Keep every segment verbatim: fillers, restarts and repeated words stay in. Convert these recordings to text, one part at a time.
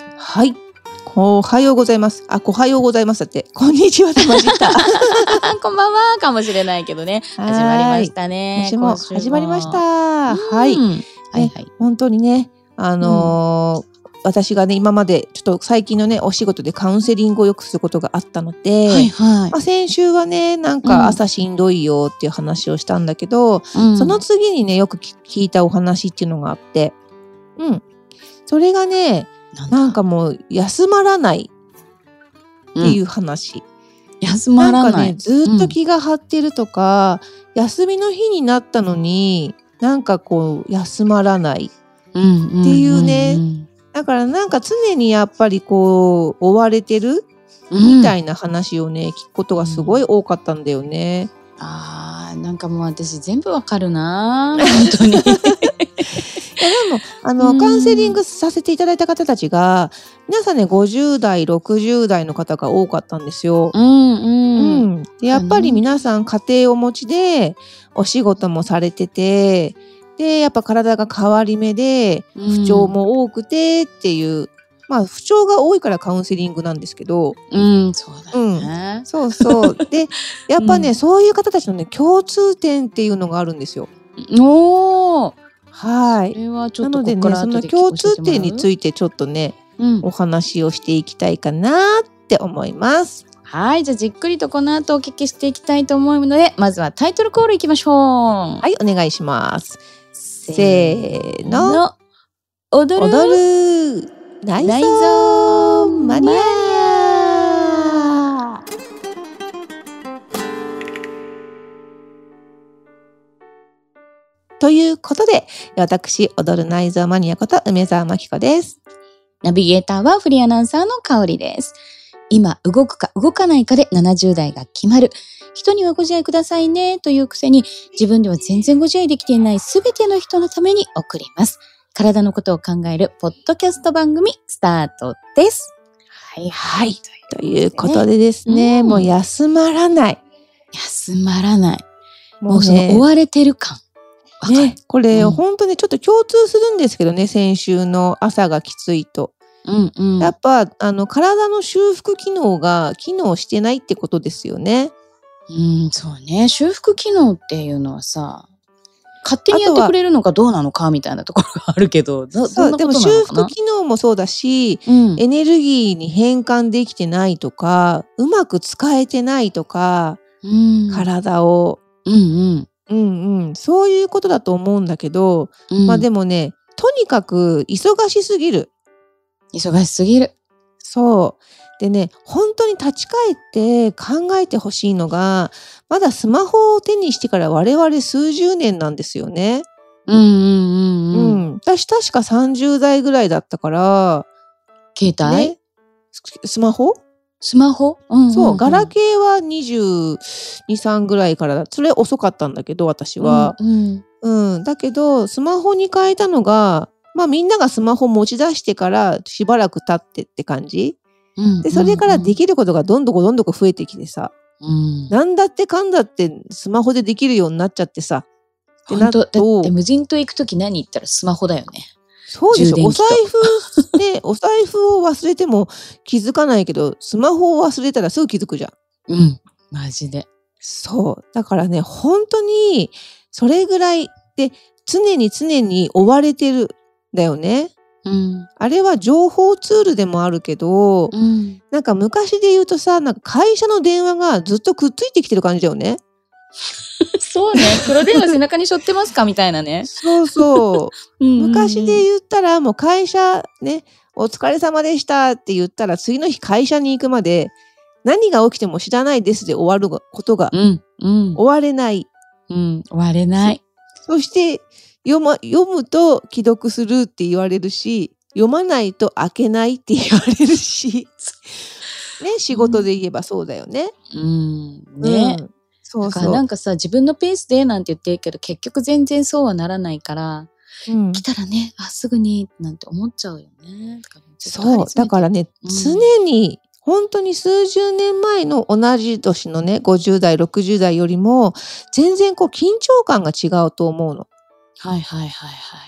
はい。おはようございます。あ、おはようございますだって。こんにちはで混じった。 こんばんはかもしれないけどね。始まりましたね。 今週も始まりました。はい。 はいはい。 本当にね、あのーうん私がね、今までちょっと最近のね、お仕事でカウンセリングをよくすることがあったので、 はいはいまあ、先週はね、なんか朝しんどいよっていう話をしたんだけど、うん、その次にね、よく聞いたお話っていうのがあって、うん。それがね、な, なんかもう休まらないっていう話。うん、 休まらない。 なんかね、ずっと気が張ってるとか、うん、休みの日になったのに、なんかこう、休まらないっていうね、うんうんうんうんだからなんか常にやっぱりこう追われてるみたいな話をね、うん、聞くことがすごい多かったんだよね。 うん、あーなんかもう私全部わかるな本当に。いやでもあの、うん、カウンセリングさせていただいた方たちが皆さんねごじゅう代ろくじゅう代の方が多かったんですよ。うんうんうん、でやっぱり皆さん家庭をお持ちでお仕事もされてて。でやっぱ体が変わり目で不調も多くてっていう、うん、まあ不調が多いからカウンセリングなんですけど、 うんそうだよね、 うん、そうそうでやっぱね、うん、そういう方たちのね共通点っていうのがあるんですよ。 おーはい。 それはちょっとなのでねその共通点についてちょっとね、うん、お話をしていきたいかなって思います。 はい、じゃあじっくりとこの後お聞きしていきたいと思うので、まずはタイトルコールいきましょう。 はい、お願いします。せーの。 踊る踊る内臓マニア。ということで、私踊る内臓マニアこと梅澤真紀子です。 ナビゲーターはフリーアナウンサーの香里です。今動くか動かないかでななじゅう代が決まる。人にはご自愛くださいねというくせに自分では全然ご自愛できていないすべての人のために送ります。体のことを考えるポッドキャスト番組スタートです。 はいはい。ということでですね、うん、もう休まらない。 休まらない。もう、ね、もうその追われてる感。 ね、これ、うん、本当にちょっと共通するんですけどね、先週の朝がきついと。うんうん、やっぱあの体の修復機能が機能してないってことですよね。 うん、そうね。修復機能っていうのはさ、勝手にやってくれるのかどうなのかみたいなところがあるけど、ど, どんなことなのかな。でも修復機能もそうだし、うん、エネルギーに変換できてないとか、うまく使えてないとか、うん、体を、うんうんうんうん、そういうことだと思うんだけど、うん、まあでもね、とにかく忙しすぎる。 忙しすぎる。 そう。でね、本当に立ち返って考えてほしいのが、まだスマホを手にしてから我々数十年なんですよね。 うんうんうんうん。うん、 私確かさんじゅう代ぐらいだったから、 携帯、 ね、スマホスマホ、うんうんうん、 そう、ガラケーはにじゅうに、さんぐらいからだ。それ遅かったんだけど、私は。うんうんうん、だけど、スマホに変えたのが、まあみんながスマホ持ち出してからしばらく経ってって感じ、うん、で、それからできることがどんどんどんどん増えてきてさ、うん、なんだってかんだってスマホでできるようになっちゃってさ。 ってなっとだって無人島行くとき何言ったらスマホだよね。 そうでしょ。お財布ね、お財布を忘れても気づかないけど、スマホを忘れたらすぐ気づくじゃん。 うん、マジで。 そう。だからね、本当にそれぐらいで常に常に追われてるんだよね。うん、あれは情報ツールでもあるけど、うん、なんか昔で言うとさ、なんか会社の電話がずっとくっついてきてる感じだよね。 そうね。黒電話背中に背負ってますかみたいなね。 そうそう。うんうんうん、昔で言ったらもう会社ね、お疲れ様でしたって言ったら次の日会社に行くまで何が起きても知らないですで終わることが、うんうん、終われない。 うん、終われない。 そして読ま、読むと既読するって言われるし、読まないと開けないって言われるし、ね、仕事で言えばそうだよね。 うん、ね。うん、そうそう。だからなんかさ、自分のペースでなんて言ってるけど、結局全然そうはならないから、うん、来たらね、あ、すぐになんて思っちゃうよね。だからそう、だからね、うん、常に、本当に数十年前の同じ年のね、ごじゅう代、ろくじゅう代よりも、全然こう緊張感が違うと思うの。 はいはいはいはい。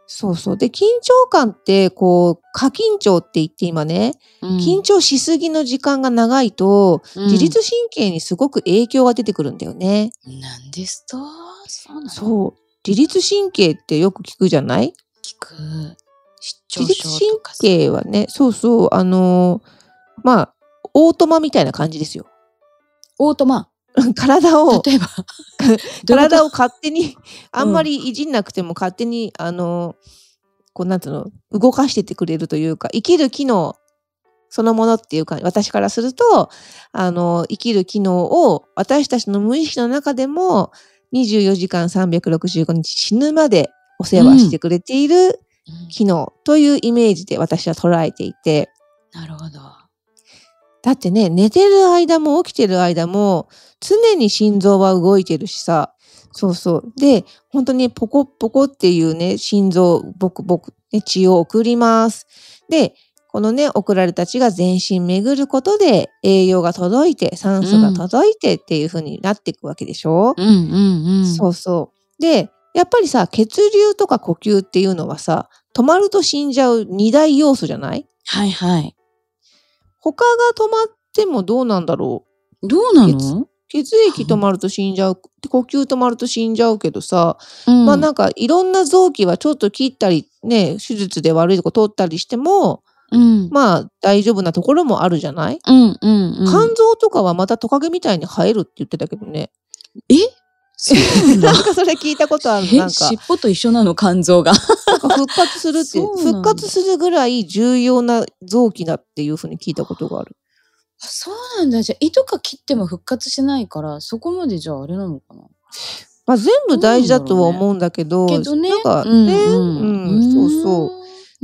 そうそう。で、緊張感って、こう、過緊張って言って今ね、うん、緊張しすぎの時間が長いと、うん、自律神経にすごく影響が出てくるんだよね。 なんですと？そうなの？ そう。自律神経ってよく聞くじゃない？ 聞く。 自律神経はね、そうそう、あのー、まあ、オートマみたいな感じですよ。 オートマ体を、 例えば体を勝手に、あんまりいじんなくても勝手に、あの、こうなんつうの、動かしててくれるというか、生きる機能そのものっていうか、私からすると、あの、生きる機能を私たちの無意識の中でもにじゅうよじかんさんびゃくろくじゅうごにち死ぬまでお世話してくれている機能というイメージで私は捉えていて。 なるほど。 だってね、寝てる間も起きてる間も常に心臓は動いてるしさ。そうそう。で、本当にポコポコっていうね、心臓、ボクボク、ね、血を送ります。で、このね、送られた血が全身巡ることで栄養が届いて、酸素が届いてっていう風になっていくわけでしょ？ うんうんうん。 そうそう。で、やっぱりさ、血流とか呼吸っていうのはさ、止まると死んじゃう二大要素じゃない？ はいはい。 他が止まってもどうなんだろう？どうなの？ 血液止まると死んじゃう、呼吸止まると死んじゃうけどさ、うん、まあなんかいろんな臓器はちょっと切ったりね、手術で悪いとこ取ったりしても、うん、まあ大丈夫なところもあるじゃない？ うんうんうん、 肝臓とかはまたトカゲみたいに生えるって言ってたけどね。 え？そうなんだ。 なんかそれ聞いたことある。なんか尻尾と一緒なの、肝臓が。 なんか復活するって、復活するぐらい重要な臓器だっていうふうに聞いたことがある。 そうなんだ。じゃあ胃とか切っても復活しないから、そこまでじゃああれなのかな。 まあ全部大事だとは思うんだけど、 けどね、 なんかね、うん、うん、そうそう。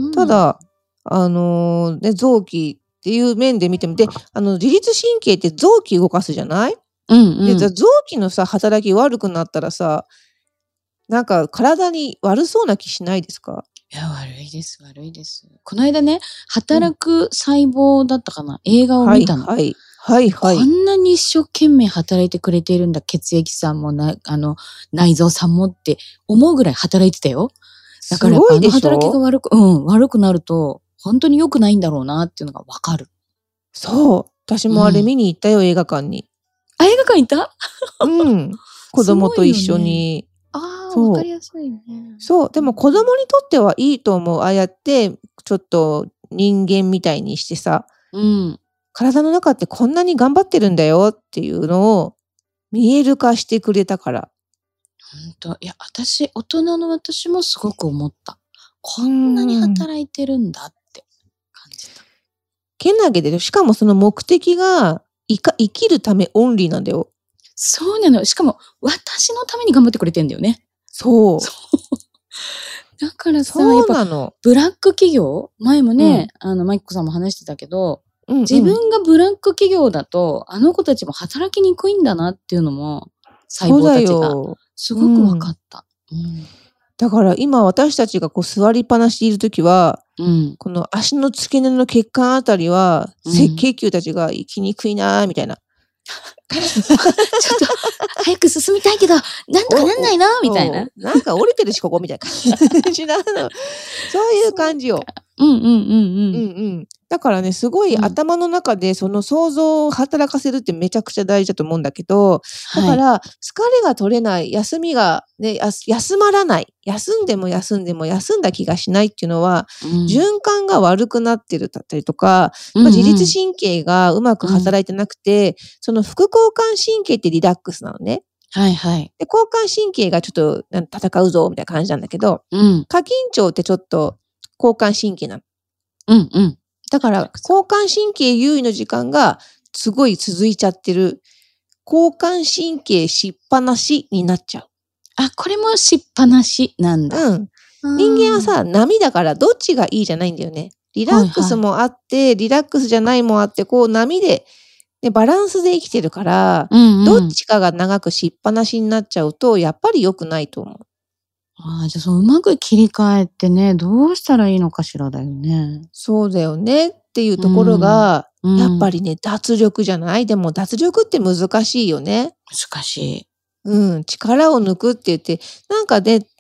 ただ、あのー、ね、臓器っていう面で見ても、で、あの、自律神経って臓器動かすじゃない？ うんうん、 で、臓器のさ、働き悪くなったらさ、なんか体に悪そうな気しないですか？ いや、悪いです、悪いです。この間ね、働く細胞だったかな、うん、映画を見たの。 はい、はい。はいはい。 こんなに一生懸命働いてくれているんだ、血液さんもな、あの、内臓さんもって思うぐらい働いてたよ。だから、あの働きが悪く、うん、悪くなると、本当に良くないんだろうなっていうのがわかる。 そう。私もあれ見に行ったよ、うん、映画館に。 あ、映画館行った？ うん。子供と一緒に。 ああ、わかりやすいね。 そう。でも子供にとってはいいと思う。ああやって、ちょっと人間みたいにしてさ。 うん。 体の中ってこんなに頑張ってるんだよっていうのを見える化してくれたから。 本当。いや、私、大人の私もすごく思った。こんなに働いてるんだって感じた。 けなげで、しかもその目的が生か生きるためオンリーなんだよ。 そうなの。しかも私のために頑張ってくれてんだよね。 そう。 そうだからさ、 そうなの。 やっぱブラック企業、前もね、うん、あのマイコさんも話してたけど、うんうん、自分がブラック企業だとあの子たちも働きにくいんだなっていうのも細胞たちがすごく分かった。うんうん、 だから今私たちがこう座りっぱなしでいるときは、うん、この足の付け根の血管あたりは、うん、赤血球たちが生きにくいなーみたいな。 ちょっと早く進みたいけどなんとかなんないのみたいな。 なんか降りてるしここみたいな感じなの。そういう感じよ。 うんうんうんうん。うんうん。だからね、すごい頭の中でその想像を働かせるってめちゃくちゃ大事だと思うんだけど、だから疲れが取れない、休みがね、休まらない、休んでも休んでも休んだ気がしないっていうのは、うん、循環が悪くなってるだったりとか、うんうん、自律神経がうまく働いてなくて、うん、その副交感神経ってリラックスなのね。 はいはい。 で、交感神経がちょっと戦うぞみたいな感じなんだけど、 うん、 過緊張ってちょっと交感神経なの。 うんうん。 だから、交感神経優位の時間がすごい続いちゃってる。交感神経しっぱなしになっちゃう。 あ、これもしっぱなしなんだ。 うん。人間はさ、波だからどっちがいいじゃないんだよね。リラックスもあって、はいはい、リラックスじゃないもあって、こう波で、ね、バランスで生きてるから、うんうん、どっちかが長くしっぱなしになっちゃうと、やっぱり良くないと思う。 ああ、じゃあそう、うまく切り替えてね、どうしたらいいのかしらだよね。 そうだよねっていうところが、うん、やっぱりね、脱力じゃない？でも脱力って難しいよね。 難しい。 うん、力を抜くって言って、なんかね、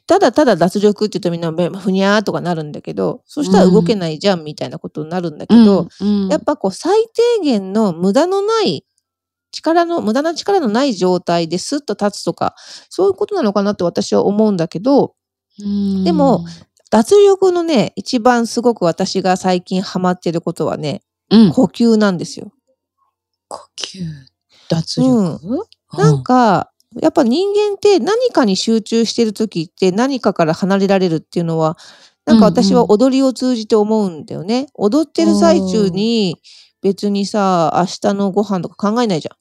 ただただ脱力って言うとみんなふにゃーとかなるんだけど、そしたら動けないじゃんみたいなことになるんだけど、 うんうん、 やっぱこう最低限の無駄のない力の、無駄な力のない状態でスッと立つとか、そういうことなのかなって私は思うんだけど、 うん、 でも、脱力のね、一番すごく私が最近ハマってることはね、うん、呼吸なんですよ。 呼吸脱力、うん、 なんか、やっぱ人間って何かに集中してる時って何かから離れられるっていうのは、なんか私は踊りを通じて思うんだよね。うんうん、踊ってる最中に別にさ、明日のご飯とか考えないじゃん。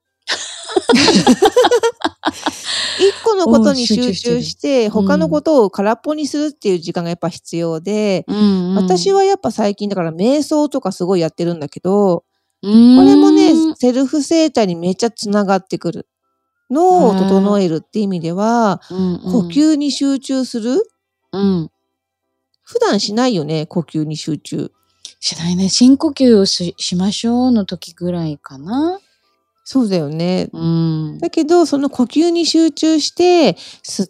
一個のことに集中して、他のことを空っぽにするっていう時間がやっぱ必要で、うんうん、私はやっぱ最近だから瞑想とかすごいやってるんだけど、これもね、セルフ生態にめっちゃつながってくる。脳を整えるって意味では、うんうん、呼吸に集中する、うん、普段しないよね、呼吸に集中。 しないね。深呼吸を し, しましょうの時ぐらいかな。 そうだよね。うん、だけど、その呼吸に集中して、吸って、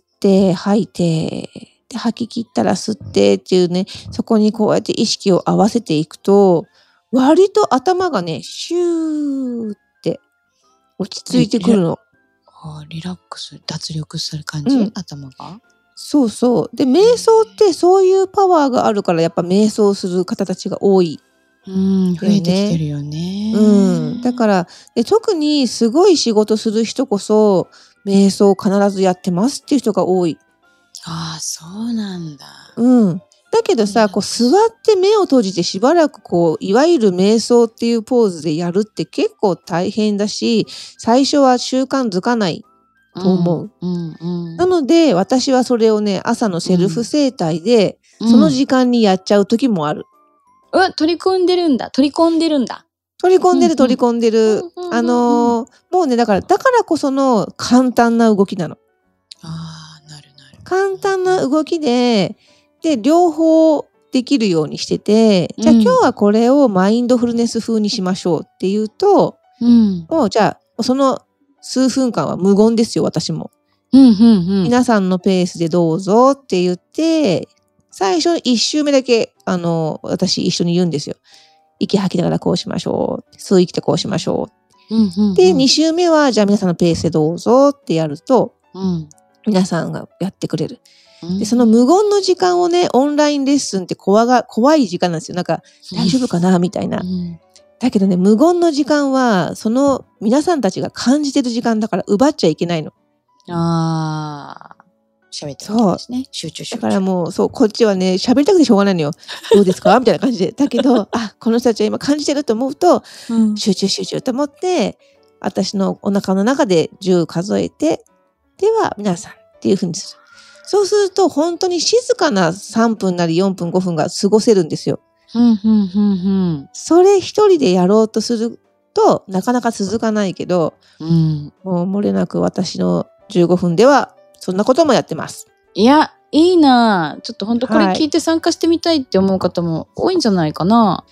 吐いて、で吐き切ったら吸ってっていうね、そこにこうやって意識を合わせていくと、割と頭がね、シューって落ち着いてくるの。 リラックス、脱力する感じ、うん、頭が。 そうそう。で、瞑想ってそういうパワーがあるから、やっぱ瞑想する方たちが多い。 うん、増えてきてるよね。 うん。だからで、特にすごい仕事する人こそ、瞑想を必ずやってますっていう人が多い。 ああ、そうなんだ。 うん。だけどさ、こう座って目を閉じてしばらくこう、いわゆる瞑想っていうポーズでやるって結構大変だし、最初は習慣づかないと思う。うんうんうん、なので、私はそれをね、朝のセルフ整体で、うん、その時間にやっちゃう時もある。 うん、取り込んでるんだ。取り込んでるんだ。 取り込んでる、取り込んでる。あのー、もうね、だから、だからこその簡単な動きなの。 ああ、なるなる。 簡単な動きで、で、両方できるようにしてて、じゃあ今日はこれをマインドフルネス風にしましょうっていうと、うん、もうじゃあ、その数分間は無言ですよ、私も。うんうんうん、皆さんのペースでどうぞって言って、最初一周目だけ、あの、私一緒に言うんですよ。息吐きながらこうしましょう。吸い息でこうしましょう。うんうんうん、で、二周目は、じゃあ皆さんのペースでどうぞってやると、うん、皆さんがやってくれる。で、その無言の時間をね、オンラインレッスンって怖が、怖い時間なんですよ。なんか、大丈夫かなみたいな。うん、だけどね、無言の時間は、その皆さんたちが感じてる時間だから奪っちゃいけないの。 ああ。喋ってるんですね。集中集中。 だからもう、そう、こっちはね、喋りたくてしょうがないのよ。どうですかみたいな感じで。だけど、あ、この人たちは今感じてると思うと、うん、集中集中と思って、私のお腹の中でじゅう数えて、では皆さんっていう風にする。そうすると、本当に静かなさんぷんなりよんぷんごふんが過ごせるんですよ。 うんうんうんうん、 それ一人でやろうとすると、なかなか続かないけど、うん、もう漏れなく私のじゅうごふんでは、そんなこともやってます。 いや、いいな。ちょっと本当これ聞いて参加してみたいって思う方も多いんじゃないかな。はい、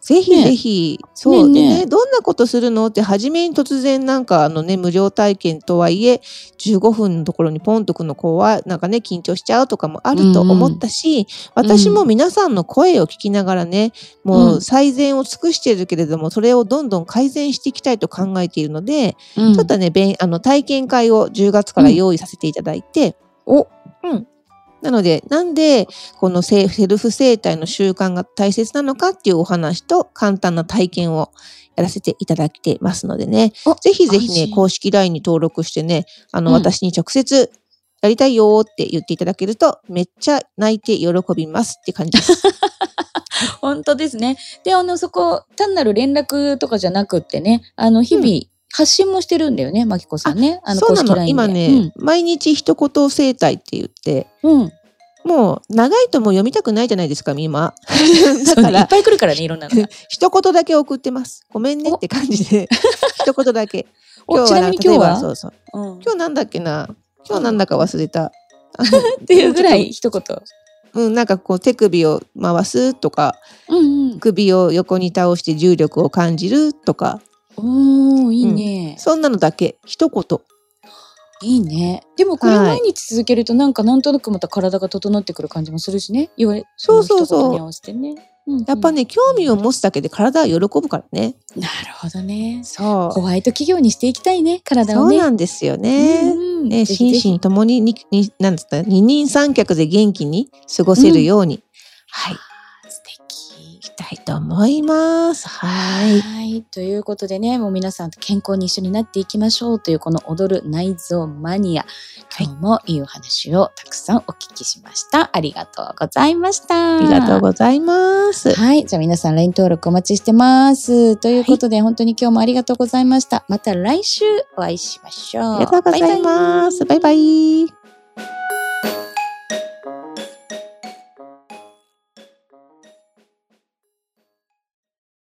ぜひぜひ、ね、そうね、ね、どんなことするのって初めに突然なんかあのね、無料体験とはいえ、じゅうごふんのところにポンとくの子はなんかね、緊張しちゃうとかもあると思ったし、うんうん、私も皆さんの声を聞きながらね、もう最善を尽くしているけれども、それをどんどん改善していきたいと考えているので、うん、ちょっとね、あの体験会をじゅうがつから用意させていただいて、 うん、おうん。なので、なんで、このセルフ整体の習慣が大切なのかっていうお話と、簡単な体験をやらせていただいてますのでね。ぜひぜひね、公式 ライン に登録してね、あの、うん、私に直接、やりたいよって言っていただけると、めっちゃ泣いて喜びますって感じです。 本当ですね。で、あの、そこ、単なる連絡とかじゃなくってね、あの、日々、うん発信もしてるんだよね、まきこさんね。あのそうなの。今ね、うん、毎日一言生態って言って、うん、もう長いともう読みたくないじゃないですか、今。 だから、いっぱい来るからね、いろんなのが。 一言だけ送ってます。ごめんねって感じで。一言だけ。 今日はちなみに今日はそうそう。うん、今日なんだっけな。今日なんだか忘れた。 っていうぐらい一言。 うん、なんかこう手首を回すとか、うんうん、首を横に倒して重力を感じるとか。 おー、いいね、 うん。そんなのだけ。一言。 いいね。でもこれ毎日続けるとなんかなんとなくまた体が整ってくる感じもするしね。言われ、 そうそうそう。 その一言に合わせてね。うんうん、 やっぱね、興味を持つだけで体は喜ぶからね。 なるほどね。 そう。 ホワイト企業にしていきたいね、体をね。 そうなんですよね。うんうん、ね、心身ともにに、に、なんつった、二人三脚で元気に過ごせるように。うん、はい。 素敵。 いきたいと思います。はい。 はい。ということでね、もう皆さんと健康に一緒になっていきましょうというこの踊る内臓マニア。今日もいいお話をたくさんお聞きしました。ありがとうございました。 ありがとうございます。 はい。じゃあ皆さん ライン 登録お待ちしてます。ということで、はい、本当に今日もありがとうございました。また来週お会いしましょう。 ありがとうございます。バイバイ。バイバイ。